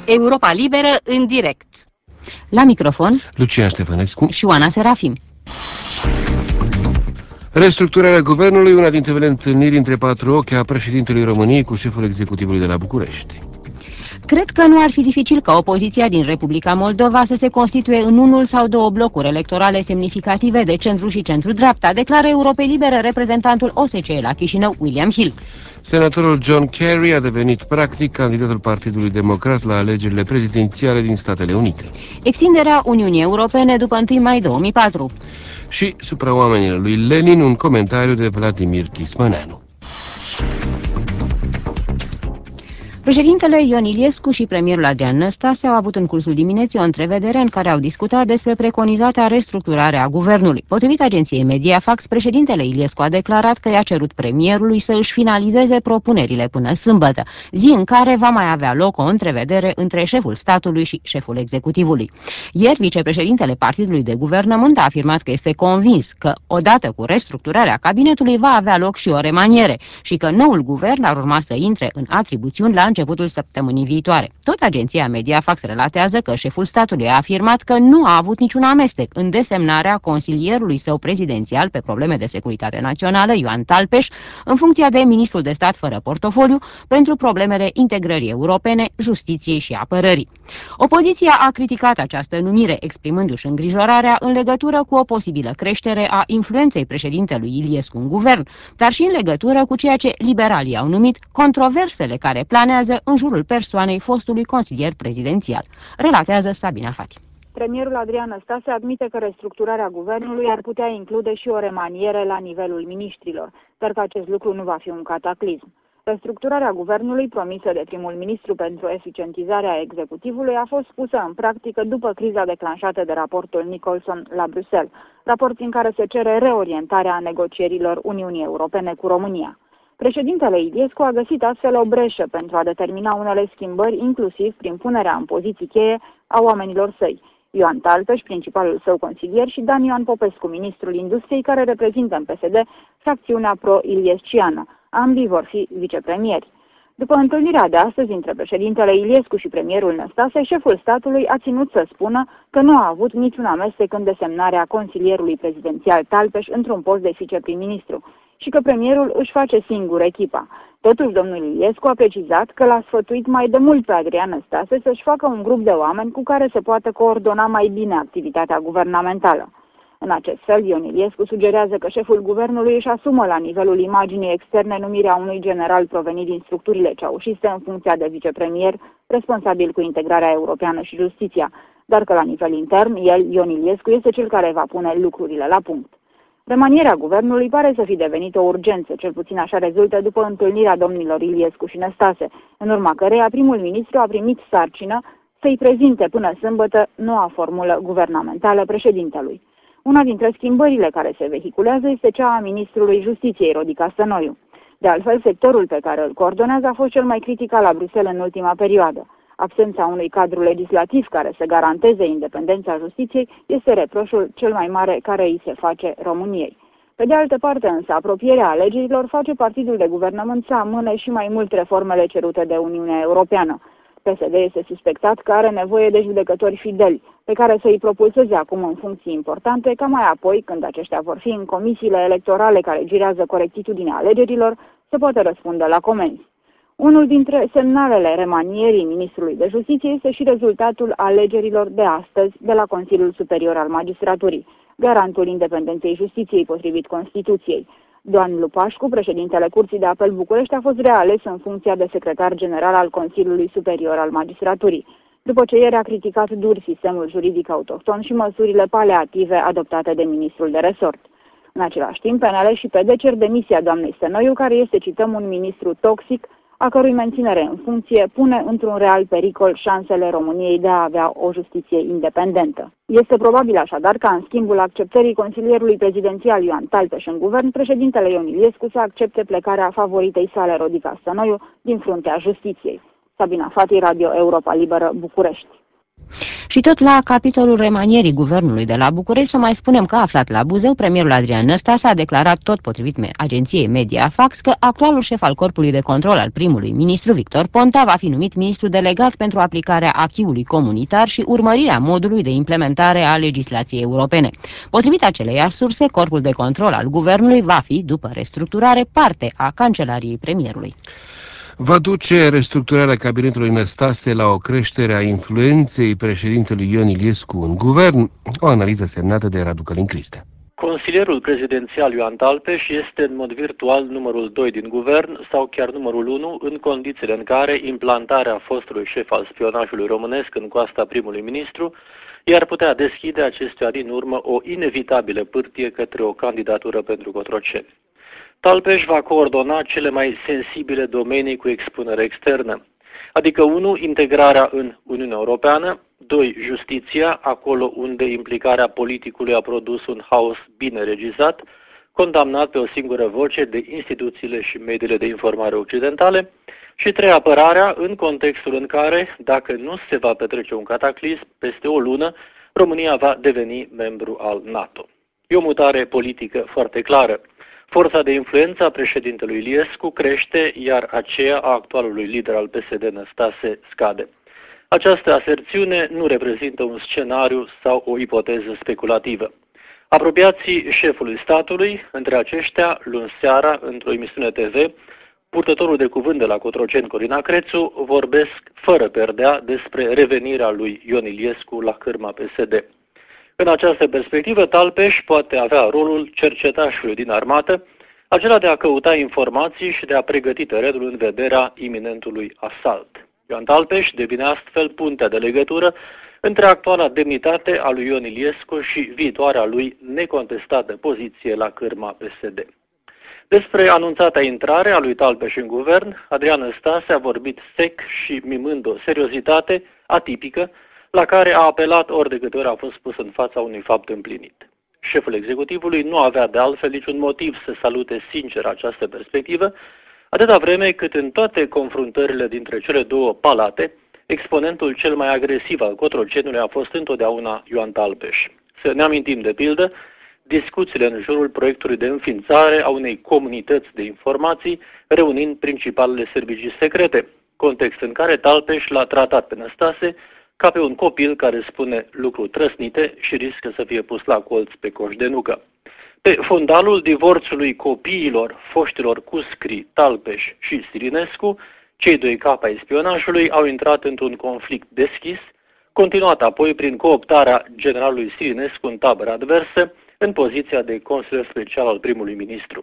Europa Liberă în direct. La microfon Lucian Ștefănescu și Oana Serafim. Restructurarea guvernului, una dintre ele întâlniri între patru ochi a președintelui României cu șeful executivului de la București. Cred că nu ar fi dificil ca opoziția din Republica Moldova să se constituie în unul sau două blocuri electorale semnificative de centru și centru-dreapta, declară Europei Libere reprezentantul OSCE la Chișinău, William Hill. Senatorul John Kerry a devenit practic candidatul Partidului Democrat la alegerile prezidențiale din Statele Unite. Extinderea Uniunii Europene după 1 mai 2004. Și supraoamenile lui Lenin, un comentariu de Vladimir Chismăneanu. Președintele Ion Iliescu și premierul Adrian Năstase au avut în cursul dimineții o întrevedere în care au discutat despre preconizata restructurare a guvernului. Potrivit agenției Mediafax, președintele Iliescu a declarat că i-a cerut premierului să își finalizeze propunerile până sâmbătă, zi în care va mai avea loc o întrevedere între șeful statului și șeful executivului. Ieri, vicepreședintele Partidului de Guvernământ a afirmat că este convins că, odată cu restructurarea cabinetului, va avea loc și o remaniere și că noul guvern ar urma să intre în atribuțiuni la începutul săptămânii viitoare. Tot agenția Mediafax relatează că șeful statului a afirmat că nu a avut niciun amestec în desemnarea consilierului său prezidențial pe probleme de securitate națională, Ioan Talpeș, în funcția de ministrul de stat fără portofoliu pentru problemele integrării europene, justiției și apărării. Opoziția a criticat această numire, exprimându-și îngrijorarea în legătură cu o posibilă creștere a influenței președintelui Iliescu în guvern, dar și în legătură cu ceea ce liberalii au numit controversele care planează în jurul persoanei fostului consilier prezidențial. Relatează Sabina Fati. Premierul Adrian Năstase admite că restructurarea guvernului ar putea include și o remaniere la nivelul miniștrilor, dar că acest lucru nu va fi un cataclism. Restructurarea guvernului, promisă de primul ministru pentru eficientizarea executivului, a fost pusă în practică după criza declanșată de raportul Nicholson la Bruxelles, raport prin care se cere reorientarea negocierilor Uniunii Europene cu România. Președintele Iliescu a găsit astfel o breșă pentru a determina unele schimbări, inclusiv prin punerea în poziții cheie a oamenilor săi. Ioan Talpeș, principalul său consilier, și Dan Ioan Popescu, ministrul industriei, care reprezintă în PSD fracțiunea pro-iliesciană. Ambii vor fi vicepremieri. După întâlnirea de astăzi între președintele Iliescu și premierul Năstase, șeful statului a ținut să spună că nu a avut niciun amestec în desemnarea consilierului prezidențial Talpeș într-un post de viceprim-ministru și că premierul își face singur echipa. Totuși, domnul Iliescu a precizat că l-a sfătuit mai de mult pe Adrian Năstase să-și facă un grup de oameni cu care se poată coordona mai bine activitatea guvernamentală. În acest fel, Ion Iliescu sugerează că șeful guvernului își asumă la nivelul imaginii externe numirea unui general provenit din structurile ceaușiste în funcția de vicepremier, responsabil cu integrarea europeană și justiția, dar că la nivel intern, el, Ion Iliescu, este cel care va pune lucrurile la punct. Remanierea guvernului pare să fi devenit o urgență, cel puțin așa rezultă după întâlnirea domnilor Iliescu și Năstase, în urma căreia primul ministru a primit sarcină să-i prezinte până sâmbătă noua formulă guvernamentală președintelui. Una dintre schimbările care se vehiculează este cea a ministrului Justiției, Rodica Stănoiu. De altfel, sectorul pe care îl coordonează a fost cel mai criticat la Bruxelles în ultima perioadă. Absența unui cadru legislativ care să garanteze independența justiției este reproșul cel mai mare care îi se face României. Pe de altă parte, însă, apropierea alegerilor face partidul de guvernământ să amâne și mai mult reformele cerute de Uniunea Europeană. PSD este suspectat că are nevoie de judecători fideli, pe care să îi propulseze acum în funcții importante, ca mai apoi, când aceștia vor fi în comisiile electorale care girează corectitudinea alegerilor, să poată răspunde la comenzi. Unul dintre semnalele remanierii ministrului de Justiție este și rezultatul alegerilor de astăzi de la Consiliul Superior al Magistraturii, garantul independenței justiției potrivit Constituției. Dan Lupașcu, președintele Curții de Apel București, a fost reales în funcția de secretar general al Consiliului Superior al Magistraturii, după ce ieri a criticat dur sistemul juridic autohton și măsurile paliative adoptate de ministrul de resort. În același timp, PNL și PD cer demisia doamnei Stănoiu, care este, cităm, un ministru toxic, a cărui menținere în funcție pune într-un real pericol șansele României de a avea o justiție independentă. Este probabil așadar ca în schimbul acceptării consilierului prezidențial Ioan Talpeș în guvern, președintele Ion Iliescu să accepte plecarea favoritei sale Rodica Stănoiu din fruntea justiției. Sabina Fati, Radio Europa Liberă, București. Și tot la capitolul remanierii guvernului de la București să mai spunem că, aflat la Buzău, premierul Adrian Năstase a declarat, tot potrivit agenției Mediafax, că actualul șef al corpului de control al primului ministru, Victor Ponta, va fi numit ministru delegat pentru aplicarea acquis-ului comunitar și urmărirea modului de implementare a legislației europene. Potrivit aceleiași surse, corpul de control al guvernului va fi, după restructurare, parte a cancelariei premierului. Va duce restructurarea cabinetului Năstase la o creștere a influenței președintelui Ion Iliescu în guvern? O analiză semnată de Radu Călin Cristea. Consilierul prezidențial Ioan Talpeș este în mod virtual numărul 2 din guvern sau chiar numărul 1 în condițiile în care implantarea fostului șef al spionajului românesc în coasta primului ministru i-ar putea deschide acestuia din urmă o inevitabilă pârtie către o candidatură pentru Cotroceni. Talpeș va coordona cele mai sensibile domenii cu expunere externă, adică 1. Integrarea în Uniunea Europeană, 2. Justiția, acolo unde implicarea politicului a produs un haos bine regizat, condamnat pe o singură voce de instituțiile și mediile de informare occidentale, și 3. Apărarea, în contextul în care, dacă nu se va petrece un cataclism, peste o lună, România va deveni membru al NATO. E o mutare politică foarte clară. Forța de influență a președintelui Iliescu crește, iar aceea a actualului lider al PSD, Năstase, scade. Această aserțiune nu reprezintă un scenariu sau o ipoteză speculativă. Apropiații șefului statului, între aceștia, luni seara, într-o emisiune TV, purtătorul de cuvânt de la Cotroceni, Corina Crețu, vorbesc fără perdea despre revenirea lui Ion Iliescu la cârma PSD. În această perspectivă, Talpeș poate avea rolul cercetașului din armată, acela de a căuta informații și de a pregăti terenul în vederea iminentului asalt. Ioan Talpeș devine astfel puntea de legătură între actuala demnitate a lui Ion Iliescu și viitoarea lui necontestată poziție la cârma PSD. Despre anunțata intrare a lui Talpeș în guvern, Adrian Năstase a vorbit sec și mimând o seriozitate atipică, la care a apelat ori de câte ori a fost pus în fața unui fapt împlinit. Șeful executivului nu avea de altfel niciun motiv să salute sincer această perspectivă, atâta vreme cât în toate confruntările dintre cele două palate, exponentul cel mai agresiv al Cotrocenului a fost întotdeauna Ioan Talpeș. Să ne amintim de pildă discuțiile în jurul proiectului de înființare a unei comunități de informații, reunind principalele servicii secrete, context în care Talpeș l-a tratat pe Năstase ca pe un copil care spune lucruri trăsnite și riscă să fie pus la colț pe coș de nucă. Pe fundalul divorțului copiilor foștilor Cuscri, Talpeș și Sirinescu, cei doi capi ai spionajului au intrat într-un conflict deschis, continuat apoi prin cooptarea generalului Sirinescu în tabără adversă, în poziția de consilier special al primului ministru.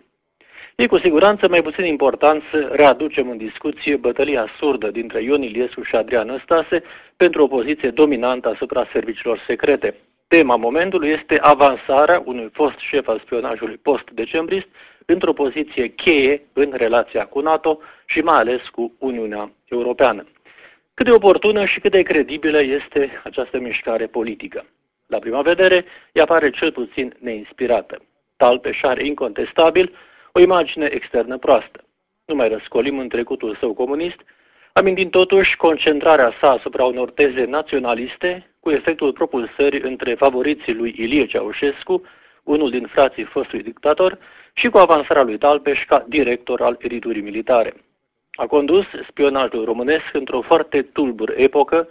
E cu siguranță mai puțin important să readucem în discuție bătălia surdă dintre Ion Iliescu și Adrian Năstase pentru o poziție dominantă asupra serviciilor secrete. Tema momentului este avansarea unui fost șef al spionajului post-decembrist într-o poziție cheie în relația cu NATO și mai ales cu Uniunea Europeană. Cât de oportună și cât de credibilă este această mișcare politică? La prima vedere, ea pare cel puțin neinspirată. Talpeș are incontestabil o imagine externă proastă. Nu mai răscolim în trecutul său comunist, amintind totuși concentrarea sa asupra unor teze naționaliste, cu efectul propulsării între favoriții lui Ilie Ceaușescu, unul din frații fostului dictator, și cu avansarea lui Talpeș ca director al editurii militare. A condus spionajul românesc într-o foarte tulbură epocă,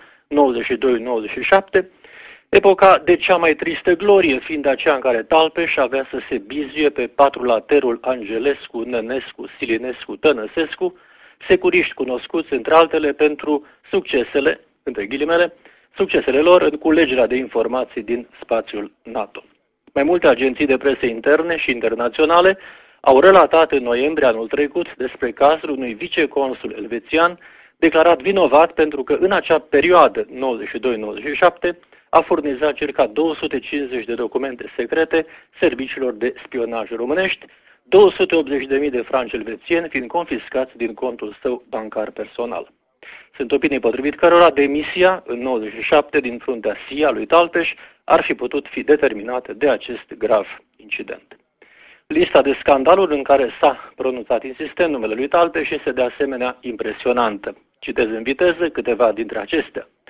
92-97, epoca de cea mai tristă glorie fiind aceea în care Talpeș avea să se bizuie pe patrulaterul Angelescu, Nănescu, Silinescu, Tănăsescu, securiști cunoscuți între altele pentru succesele, între ghilimele, succesele lor în culegerea de informații din spațiul NATO. Mai multe agenții de presă interne și internaționale au relatat în noiembrie anul trecut despre cazul unui viceconsul elvețian declarat vinovat pentru că în acea perioadă, 92-97, a furnizat circa 250 de documente secrete serviciilor de spionaj românești, 280.000 de franci elvețieni fiind confiscați din contul său bancar personal. Sunt opinii potrivit cărora demisia în 97 din fruntea CIA lui Talpeș ar fi putut fi determinată de acest grav incident. Lista de scandaluri în care s-a pronunțat insistent numele lui Talpeș este de asemenea impresionantă. Citez în viteză câteva dintre acestea.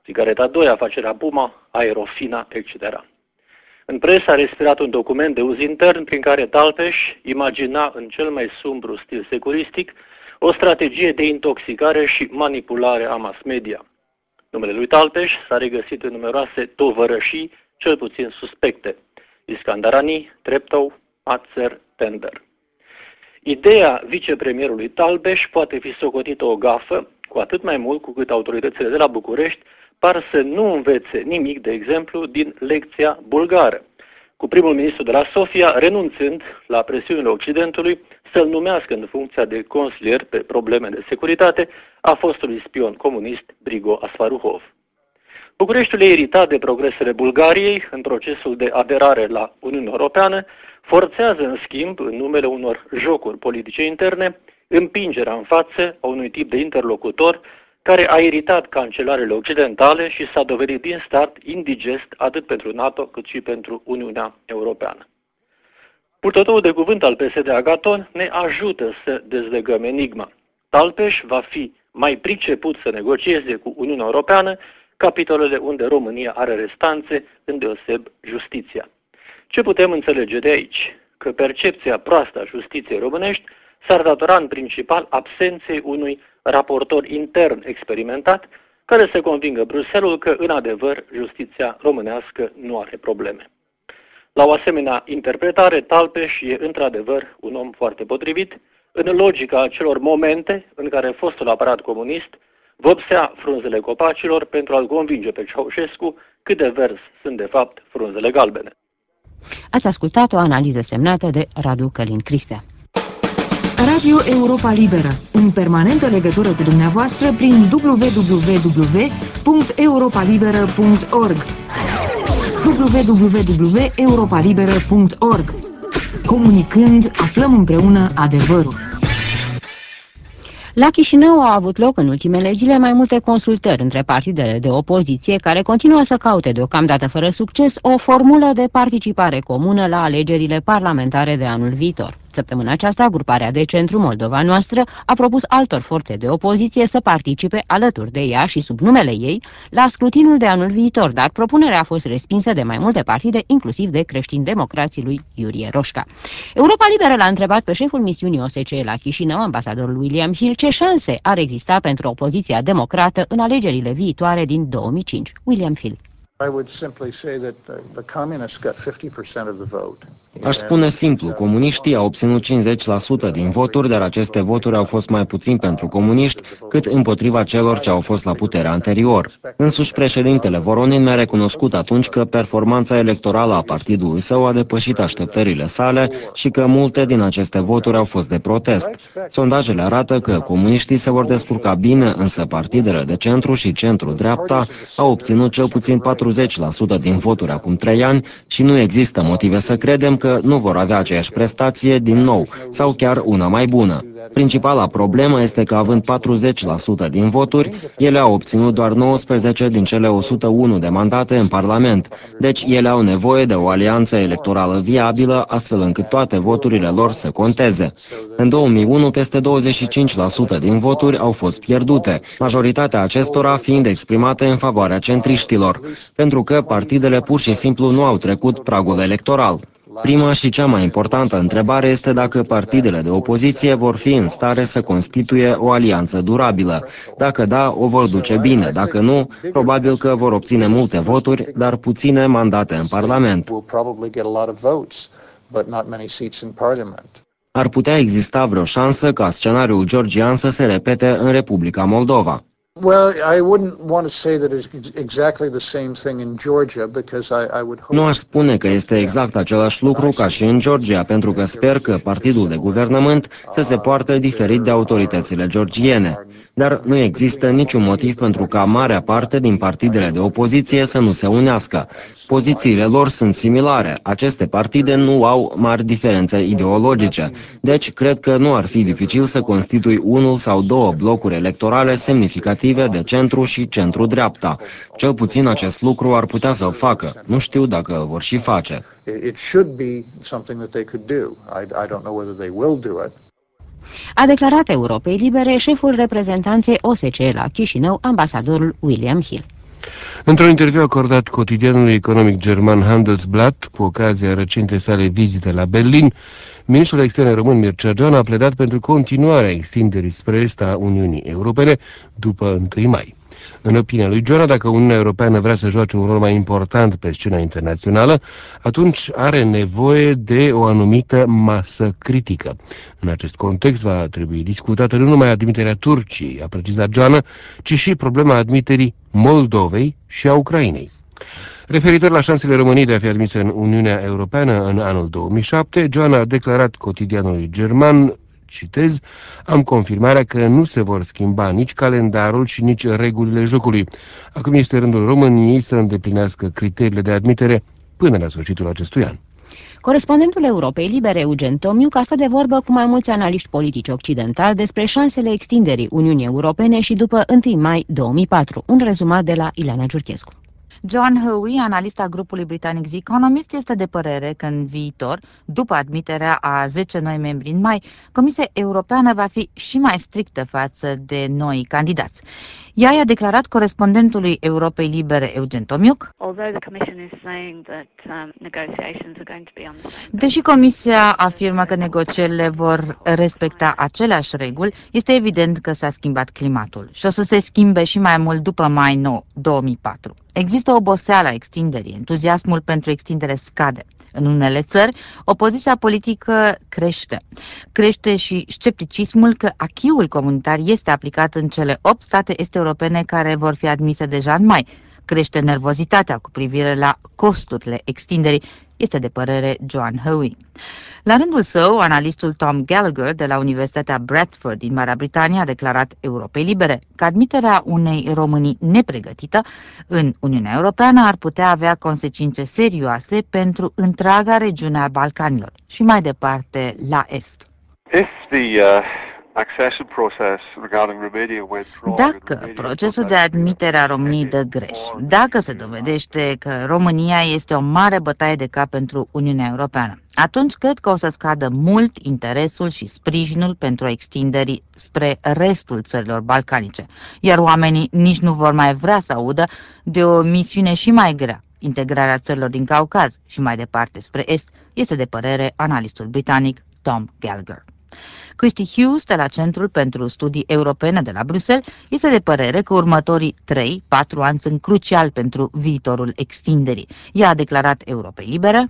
Țigareta 2, afacerea Puma, Aerofina, etc. În presă a respirat un document de uz intern prin care Talpeș imagina în cel mai sumbru stil securistic o strategie de intoxicare și manipulare a mass media. Numele lui Talpeș s-a regăsit în numeroase tovărășii, cel puțin suspecte: Iskandarani, Treptow, Atzer, Tender. Ideea vicepremierului Talpeș poate fi socotită o gafă, cu atât mai mult cu cât autoritățile de la București par să nu învețe nimic, de exemplu, din lecția bulgară, cu primul ministru de la Sofia renunțând la presiunile Occidentului să-l numească în funcția de consilier pe probleme de securitate a fostului spion comunist Brigo Asfaruhov. Bucureștiul e iritat de progresele Bulgariei în procesul de aderare la Uniunea Europeană, forțează în schimb, în numele unor jocuri politice interne, împingerea în față a unui tip de interlocutor care a iritat cancelarele occidentale și s-a dovedit din start indigest atât pentru NATO cât și pentru Uniunea Europeană. Purtătorul de cuvânt al PSD Agaton ne ajută să dezlegăm enigma. Talpeș va fi mai priceput să negocieze cu Uniunea Europeană capitolele unde România are restanțe, îndeoseb justiția. Ce putem înțelege de aici? Că percepția proastă a justiției românești s-ar datora în principal absenței unui raportor intern experimentat care să convingă Bruxelles că, în adevăr, justiția românească nu are probleme. La o asemenea interpretare, Talpeș e într-adevăr un om foarte potrivit, în logica acelor momente în care fostul aparat comunist vopsea frunzele copacilor pentru a-l convinge pe Ceaușescu cât de verzi sunt de fapt frunzele galbene. Ați ascultat o analiză semnată de Radu Călin Cristea. Radio Europa Liberă, în permanentă legătură cu dumneavoastră prin www.europalibera.org www.europalibera.org. Comunicând, aflăm împreună adevărul. La Chișinău au avut loc în ultimele zile mai multe consultări între partidele de opoziție care continuă să caute, deocamdată fără succes, o formulă de participare comună la alegerile parlamentare de anul viitor. Săptămâna aceasta, gruparea de centru Moldova Noastră a propus altor forțe de opoziție să participe alături de ea și sub numele ei la scrutinul de anul viitor, dar propunerea a fost respinsă de mai multe partide, inclusiv de creștini-democrații lui Iurie Roșca. Europa Liberă l-a întrebat pe șeful misiunii OSCE la Chișinău, ambasadorul William Hill, ce șanse ar exista pentru opoziția democrată în alegerile viitoare din 2005. William Hill. Aș spune simplu, comuniștii au obținut 50% din voturi, dar aceste voturi au fost mai puțin pentru comuniști cât împotriva celor ce au fost la putere anterior. Însuși președintele Voronin mi-a recunoscut atunci că performanța electorală a partidului său a depășit așteptările sale și că multe din aceste voturi au fost de protest. Sondajele arată că comuniștii se vor descurca bine, însă partidele de centru și centru-dreapta au obținut cel puțin 40% din voturi acum 3 ani și nu există motive să credem că nu vor avea aceeași prestație din nou, sau chiar una mai bună. Principala problemă este că, având 40% din voturi, ele au obținut doar 19 din cele 101 de mandate în Parlament, deci ele au nevoie de o alianță electorală viabilă, astfel încât toate voturile lor să conteze. În 2001, peste 25% din voturi au fost pierdute, majoritatea acestora fiind exprimate în favoarea centriștilor, pentru că partidele pur și simplu nu au trecut pragul electoral. Prima și cea mai importantă întrebare este dacă partidele de opoziție vor fi în stare să constituie o alianță durabilă. Dacă da, o vor duce bine. Dacă nu, probabil că vor obține multe voturi, dar puține mandate în Parlament. Ar putea exista vreo șansă ca scenariul georgian să se repete în Republica Moldova. Nu aș spune că este exact același lucru ca și în Georgia, pentru că sper că partidul de guvernământ să se poartă diferit de autoritățile georgiene. Dar nu există niciun motiv pentru ca marea parte din partidele de opoziție să nu se unească. Pozițiile lor sunt similare. Aceste partide nu au mari diferențe ideologice. Deci, cred că nu ar fi dificil să constitui unul sau două blocuri electorale semnificative de centru și centru-dreapta. Cel puțin acest lucru ar putea să-l facă. Nu știu dacă îl vor și face. A declarat Europei Libere șeful reprezentanței OSCE la Chișinău, ambasadorul William Hill. Într-un interviu acordat cotidianului economic german Handelsblatt, cu ocazia recentei sale vizite la Berlin, ministrul externe român Mircea Joan a pledat pentru continuarea extinderii spre est a Uniunii Europene după 1 mai. În opinia lui Joana, dacă Uniunea Europeană vrea să joace un rol mai important pe scena internațională, atunci are nevoie de o anumită masă critică. În acest context va trebui discutată nu numai admiterea Turciei, a precizat Joana, ci și problema admiterii Moldovei și a Ucrainei. Referitor la șansele României de a fi admisă în Uniunea Europeană în anul 2007, Joana a declarat cotidianului german, citez, am confirmarea că nu se vor schimba nici calendarul și nici regulile jocului. Acum este rândul României să îndeplinească criteriile de admitere până la sfârșitul acestui an. Corespondentul Europei Libere, Eugen Tomiuc, a stat de vorbă cu mai mulți analiști politici occidentali despre șansele extinderii Uniunii Europene și după 1 mai 2004. Un rezumat de la Ileana Giurchescu. John Howie, analista grupului britanic The Economist, este de părere că în viitor, după admiterea a 10 noi membri în mai, Comisia Europeană va fi și mai strictă față de noi candidați. Ea i-a declarat corespondentului Europei Libere, Eugen Tomiuc. Deși Comisia afirmă că negocierile vor respecta aceleași reguli, este evident că s-a schimbat climatul și o să se schimbe și mai mult după mai 9, 2004. Există o oboseală a extinderii, entuziasmul pentru extindere scade. În unele țări, opoziția politică crește. Crește și scepticismul că acquis-ul comunitar este aplicat în cele 8 state est-europene care vor fi admise deja în mai. Crește nervozitatea cu privire la costurile extinderii, este de părere John Howie. La rândul său, analistul Tom Gallagher de la Universitatea Bradford din Marea Britanie a declarat Europei Libere că admiterea unei Românii nepregătită în Uniunea Europeană ar putea avea consecințe serioase pentru întreaga regiune a Balcanilor și mai departe la est. Dacă procesul de admitere a României dă greș, dacă se dovedește că România este o mare bătaie de cap pentru Uniunea Europeană, atunci cred că o să scadă mult interesul și sprijinul pentru extinderii spre restul țărilor balcanice, iar oamenii nici nu vor mai vrea să audă de o misiune și mai grea, integrarea țărilor din Caucaz și mai departe spre est, este de părere analistul britanic Tom Gallagher. Christy Hughes, de la Centrul pentru Studii Europene de la Bruxelles, este de părere că următorii 3-4 ani sunt cruciali pentru viitorul extinderii. Ea a declarat Europei Libere: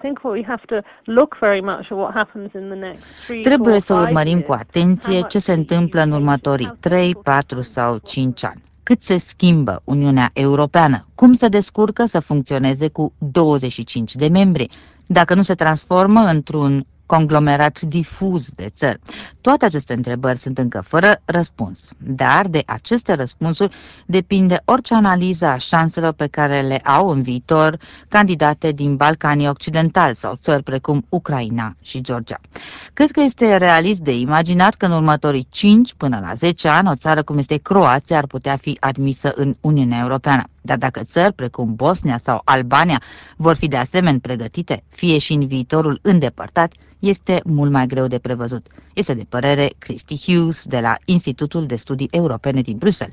trebuie să urmărim cu atenție ce se întâmplă în următorii 3, 4 sau 5 ani. Cât se schimbă Uniunea Europeană, cum se descurcă să funcționeze cu 25 de membri, dacă nu se transformă într-un conglomerat difuz de țări. Toate aceste întrebări sunt încă fără răspuns, dar de aceste răspunsuri depinde orice analiză a șanselor pe care le au în viitor candidate din Balcanii Occidentali sau țări precum Ucraina și Georgia. Cred că este realist de imaginat că în următorii 5 până la 10 ani o țară cum este Croația ar putea fi admisă în Uniunea Europeană. Dar dacă țări precum Bosnia sau Albania vor fi de asemenea pregătite, fie și în viitorul îndepărtat, este mult mai greu de prevăzut. Este de părere Christy Hughes de la Institutul de Studii Europene din Bruxelles.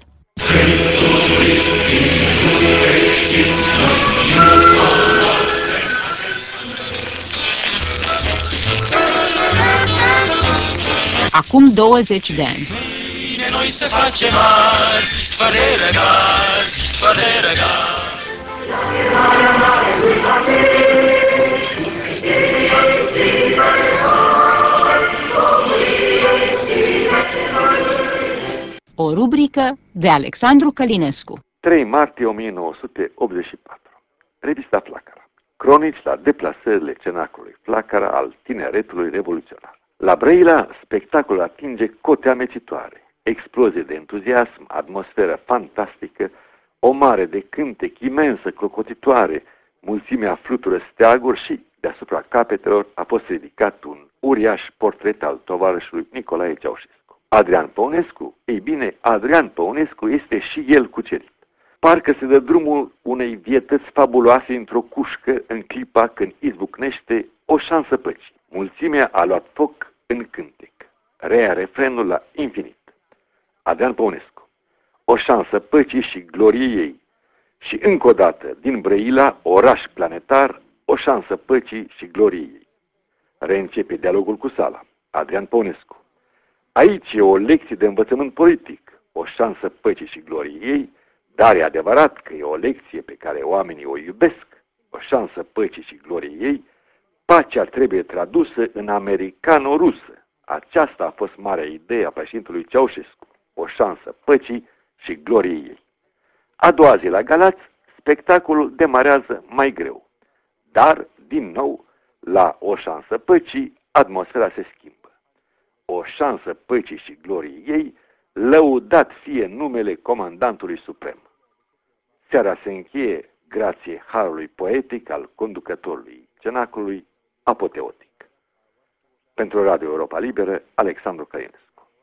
Acum 20 de ani. Noi să facem azi, fără răgaz, fără răgaz. O rubrică de Alexandru Călinescu. 3 martie 1984. Revista Flacăra. Cronici la deplasările cenacului Flacăra al tineretului revoluționar. La Brăila, spectacolul atinge cote amețitoare. Explozie de entuziasm, atmosferă fantastică, o mare de cântec imensă, clocotitoare, mulțimea flutură steaguri și, deasupra capetelor, a fost ridicat un uriaș portret al tovarășului Nicolae Ceaușescu. Adrian Păunescu? Ei bine, Adrian Păunescu este și el cucerit. Parcă se dă drumul unei vietăți fabuloase într-o cușcă în clipa când izbucnește o șansă păcii. Mulțimea a luat foc în cântec. Rea refrenul la infinit. Adrian Păunescu. O șansă păcii și gloriei. Și încă o dată, din Brăila, oraș planetar, o șansă păcii și gloriei. Reîncepe dialogul cu sala. Adrian Păunescu. Aici e o lecție de învățământ politic, o șansă păcii și gloriei, dar e adevărat că e o lecție pe care oamenii o iubesc, o șansă păcii și gloriei. Pacea trebuie tradusă în americano-rusă. Aceasta a fost marea idee a președintelui Ceaușescu, o șansă păcii și gloriei. A doua zi la Galați, spectacolul demarează mai greu, dar, din nou, la o șansă păcii, atmosfera se schimbă. O șansă păcii și gloriei, lăudat fie numele Comandantului Suprem. Seara se încheie grație harului poetic al conducătorului cenaclului, apoteotic. Pentru Radio Europa Liberă, Alexandru Călinescu.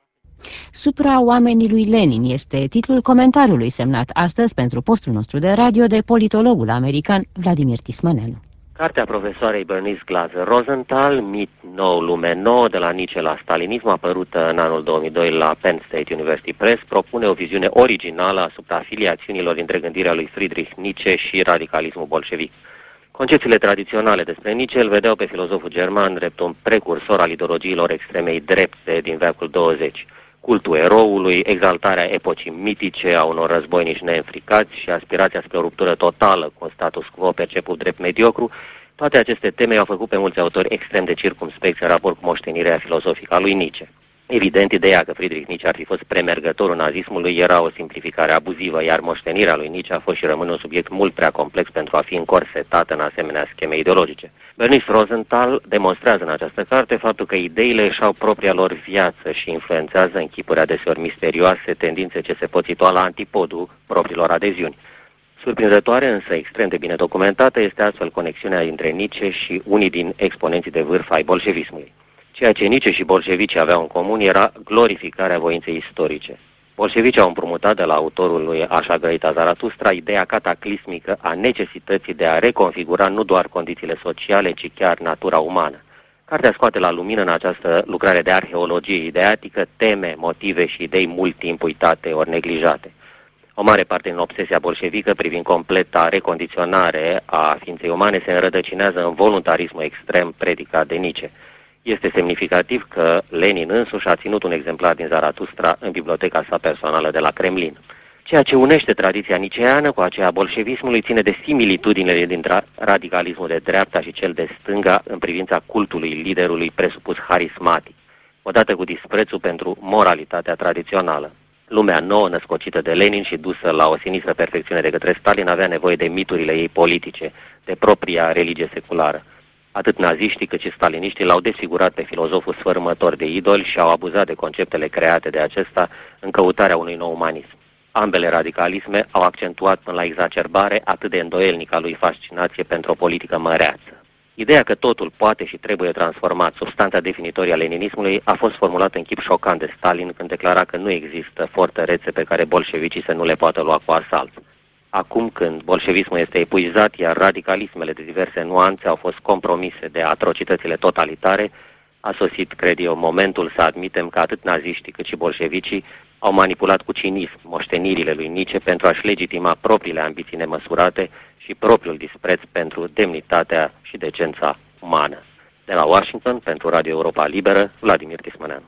Supra oamenii lui Lenin este titlul comentariului semnat astăzi pentru postul nostru de radio de politologul american Vladimir Tismaneanu. Cartea profesoarei Bernice Glaser Rosenthal, Mit nou lume nouă, de la Nietzsche la stalinism, apărută în anul 2002 la Penn State University Press, propune o viziune originală asupra afiliațiunilor dintre gândirea lui Friedrich Nietzsche și radicalismul bolșevic. Concepțiile tradiționale despre Nietzsche îl vedeau pe filozoful german drept un precursor al ideologiilor extremei drepte din veacul 20. Cultul eroului, exaltarea epocii mitice a unor războinici neînfricați și aspirația spre o ruptură totală cu un status quo perceput drept mediocru, toate aceste teme au făcut pe mulți autori extrem de circumspecți în raport cu moștenirea filozofică a lui Nietzsche. Evident, ideea că Friedrich Nietzsche ar fi fost premergătorul nazismului era o simplificare abuzivă, iar moștenirea lui Nietzsche a fost și rămâne un subiect mult prea complex pentru a fi încorsetată în asemenea scheme ideologice. Bernice Rosenthal demonstrează în această carte faptul că ideile își au propria lor viață și influențează în chipuri adeseori misterioase tendințe ce se pot situa la antipodul propriilor adeziuni. Surprinzătoare, însă extrem de bine documentată, este astfel conexiunea dintre Nietzsche și unii din exponenții de vârf ai bolșevismului. Ceea ce Nietzsche și bolșevicii aveau în comun era glorificarea voinței istorice. Bolșevicii au împrumutat de la autorul lui Așa grăita Zaratustra ideea cataclismică a necesității de a reconfigura nu doar condițiile sociale, ci chiar natura umană. Cartea scoate la lumină în această lucrare de arheologie ideatică teme, motive și idei mult timp uitate ori neglijate. O mare parte din obsesia bolșevică privind completa recondiționare a ființei umane se înrădăcinează în voluntarismul extrem predicat de Nietzsche. Este semnificativ că Lenin însuși a ținut un exemplar din Zaratustra în biblioteca sa personală de la Kremlin. Ceea ce unește tradiția niceeană cu aceea a bolșevismului ține de similitudinile dintre radicalismul de dreapta și cel de stânga în privința cultului liderului presupus harismatic, odată cu disprețul pentru moralitatea tradițională. Lumea nouă, născocită de Lenin și dusă la o sinistră perfecțiune de către Stalin, avea nevoie de miturile ei politice, de propria religie seculară. Atât naziștii cât și staliniștii l-au desfigurat pe filozoful sfărâmător de idoli și au abuzat de conceptele create de acesta în căutarea unui nou umanism. Ambele radicalisme au accentuat până la exacerbare atât de îndoielnica lui fascinație pentru o politică măreață. Ideea că totul poate și trebuie transformat, substanța definitorie a leninismului, a fost formulată în chip șocant de Stalin când declara că nu există fortărețe pe care bolșevicii să nu le poată lua cu asalt. Acum când bolșevismul este epuizat, iar radicalismele de diverse nuanțe au fost compromise de atrocitățile totalitare, a sosit, cred eu, momentul să admitem că atât naziștii cât și bolșevicii au manipulat cu cinism moștenirile lui Nietzsche pentru a-și legitima propriile ambiții nemăsurate și propriul dispreț pentru demnitatea și decența umană. De la Washington, pentru Radio Europa Liberă, Vladimir Tismaneanu.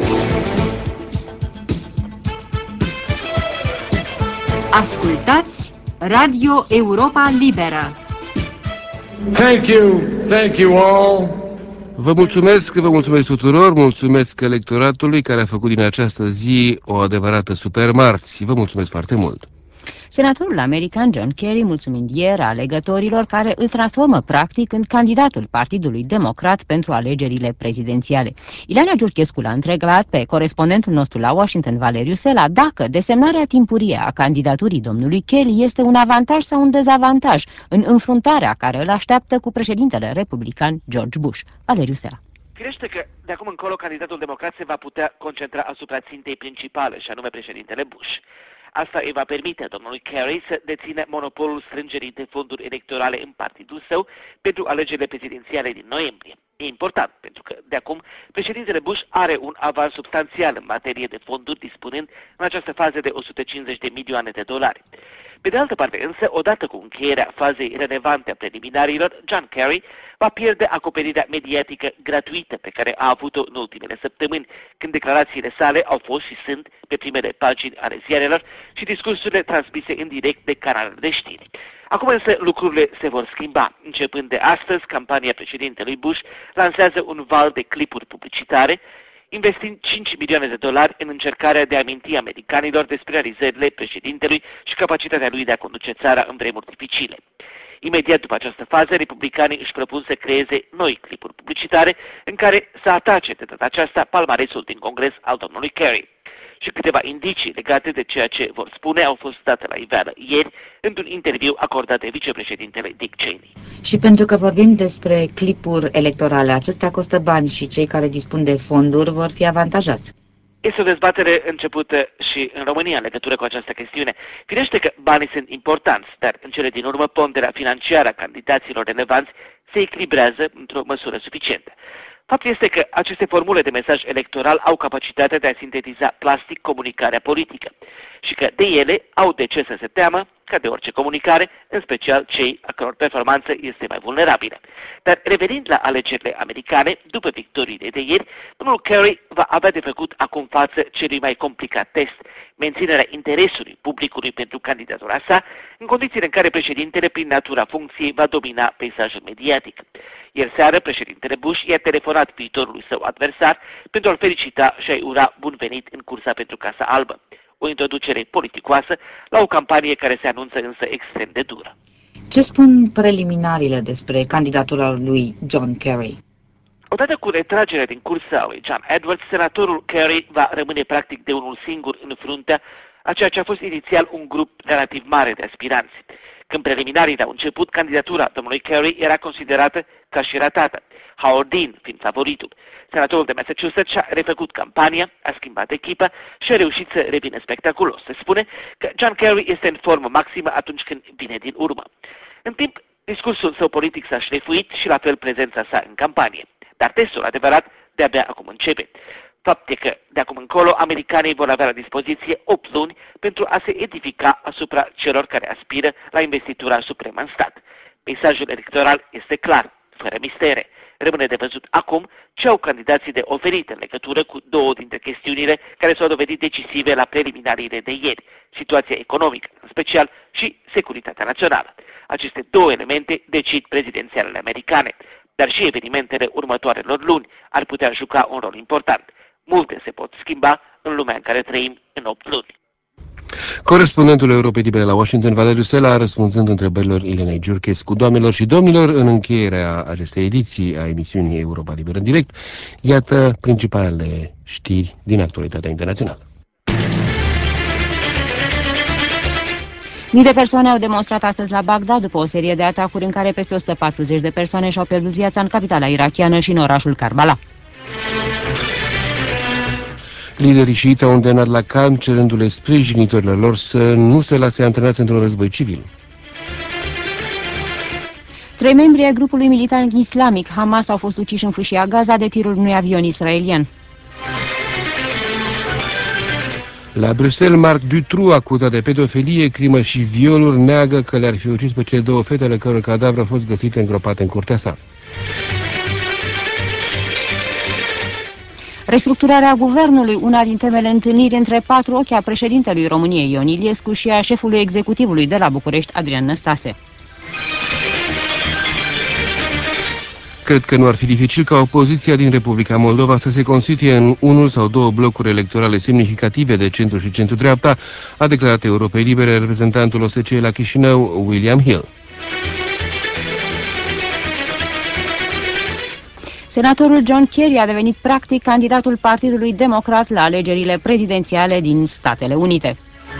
Ascultați Radio Europa Liberă. Thank you all. Vă mulțumesc tuturor, mulțumesc electoratului care a făcut din această zi o adevărată supermarți. Vă mulțumesc foarte mult. Senatorul american John Kerry, mulțumind ieri alegătorilor care îl transformă practic în candidatul Partidului Democrat pentru alegerile prezidențiale. Ileana Giurchescu l-a întrebat pe corespondentul nostru la Washington, Valeriu Sela, dacă desemnarea timpurie a candidaturii domnului Kerry este un avantaj sau un dezavantaj în înfruntarea care îl așteaptă cu președintele republican George Bush. Valeriu Sela. Firește că de acum încolo candidatul democrat se va putea concentra asupra țintei principale, și anume președintele Bush. Asta îi va permite domnului Kerry să dețină monopolul strângerii de fonduri electorale în partidul său pentru alegerile prezidențiale din noiembrie. E important, pentru că de acum președintele Bush are un avans substanțial în materie de fonduri, dispunând în această fază de 150 de milioane de dolari. Pe de altă parte însă, odată cu încheierea fazei relevante a preliminarilor, John Kerry va pierde acoperirea mediatică gratuită pe care a avut-o în ultimele săptămâni, când declarațiile sale au fost și sunt pe primele pagini ale ziarelor și discursurile transmise în direct de canalele de știri. Acum însă lucrurile se vor schimba. Începând de astăzi, campania președintelui Bush lansează un val de clipuri publicitare, investind $5 milioane în încercarea de a aminti americanilor despre realizările președintelui și capacitatea lui de a conduce țara în vremuri dificile. Imediat după această fază, republicanii își propun să creeze noi clipuri publicitare în care să atace de data aceasta palmaresul din Congres al domnului Kerry. Și câteva indicii legate de ceea ce vor spune au fost date la iveală ieri într-un interviu acordat de vicepreședintele Dick Cheney. Și pentru că vorbim despre clipuri electorale, acestea costă bani și cei care dispun de fonduri vor fi avantajați. Este o dezbatere începută și în România în legătură cu această chestiune. Firește că banii sunt importanți, dar în cele din urmă ponderea financiară a candidaților relevanți se echilibrează într-o măsură suficientă. Faptul este că aceste formule de mesaj electoral au capacitatea de a sintetiza plastic comunicarea politică și că de ele au de ce să se teamă, ca de orice comunicare, în special cei a căror performanță este mai vulnerabilă. Dar revenind la alegerile americane, după victoriile de ieri, domnul Kerry va avea de făcut acum față celui mai complicat test, menținerea interesului publicului pentru candidatura sa, în condițiile în care președintele, prin natura funcției, va domina peisajul mediatic. Ieri seară, președintele Bush i-a telefonat viitorului său adversar pentru a-l felicita și a-i ura bun venit în cursa pentru Casa Albă. O introducere politicoasă la o campanie care se anunță însă extrem de dură. Ce spun preliminariile despre candidatura lui John Kerry? Odată cu retragerea din cursă a lui John Edwards, senatorul Kerry va rămâne practic de unul singur în fruntea a ceea ce a fost inițial un grup relativ mare de aspiranți. Când preliminariile au început, candidatura domnului Kerry era considerată ca și ratată, Howard Dean fiind favoritul. Senatorul de Massachusetts și-a refăcut campania, a schimbat echipa și a reușit să revină spectaculos. Se spune că John Kerry este în formă maximă atunci când vine din urmă. În timp, discursul său politic s-a șlefuit și la fel prezența sa în campanie. Dar testul adevărat de-abia acum începe. Fapt e că, de acum încolo, americanii vor avea la dispoziție 8 luni pentru a se edifica asupra celor care aspiră la investitura supremă în stat. Peisajul electoral este clar, fără mistere. Rămâne de văzut acum ce au candidații de oferit în legătură cu două dintre chestiunile care s-au dovedit decisive la preliminariile de ieri, situația economică, în special, și securitatea națională. Aceste două elemente decid prezidențialele americane, dar și evenimentele următoarelor luni ar putea juca un rol important. Multe se pot schimba în lumea în care trăim în 8 luni. Corespondentul Europei Libere la Washington, Valeriu Sela, răspunzând întrebărilor Ilenei Giurchescu. Doamnelor și domnilor, în încheierea acestei ediții a emisiunii Europa Liberă în direct, iată principalele știri din actualitatea internațională. Mii de persoane au demonstrat astăzi la Bagdad după o serie de atacuri în care peste 140 de persoane și-au pierdut viața în capitala irakiană și în orașul Karbala. Liderii șiiți au îndemnat la calm, cerându-le sprijinitorilor lor să nu se lase antrenați într-un război civil. 3 membri ai grupului militar islamic Hamas au fost uciși în fâșia Gaza de tirul unui avion israelian. La Bruxelles, Marc Dutroux, acuzat de pedofilie, crimă și violuri, neagă că le-ar fi ucis pe cele două fete ale căror cadavre au fost găsite îngropate în curtea sa. Restructurarea guvernului, una din temele întâlnirii între 4 ochi a președintelui României Ion Iliescu și a șefului executivului de la București, Adrian Năstase. Cred că nu ar fi dificil ca opoziția din Republica Moldova să se constituie în unul sau două blocuri electorale semnificative de centru și centru-dreapta, a declarat Europei Libere reprezentantul OSCE la Chișinău, William Hill. Senatorul John Kerry a devenit practic candidatul Partidului Democrat la alegerile prezidențiale din Statele Unite.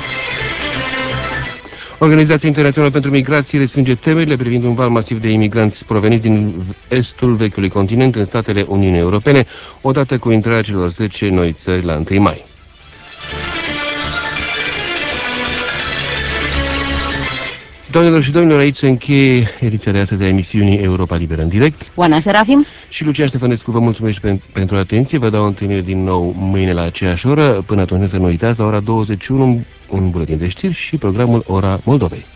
Organizația Internațională pentru Migrație restrânge temerile privind un val masiv de imigranți proveniți din estul vechiului continent în statele Uniunii Europene, odată cu intrarea celor 10 noi țări la 1 mai. Doamnelor și domnilor, aici se încheie ediția de astăzi a emisiunii Europa Liberă în direct. Oana Serafim Și Lucian Ștefănescu vă mulțumesc pentru atenție. Vă dau întâlnire din nou mâine la aceeași oră. Până atunci să nu uitați, la ora 21, un buletin de știri și programul Ora Moldovei.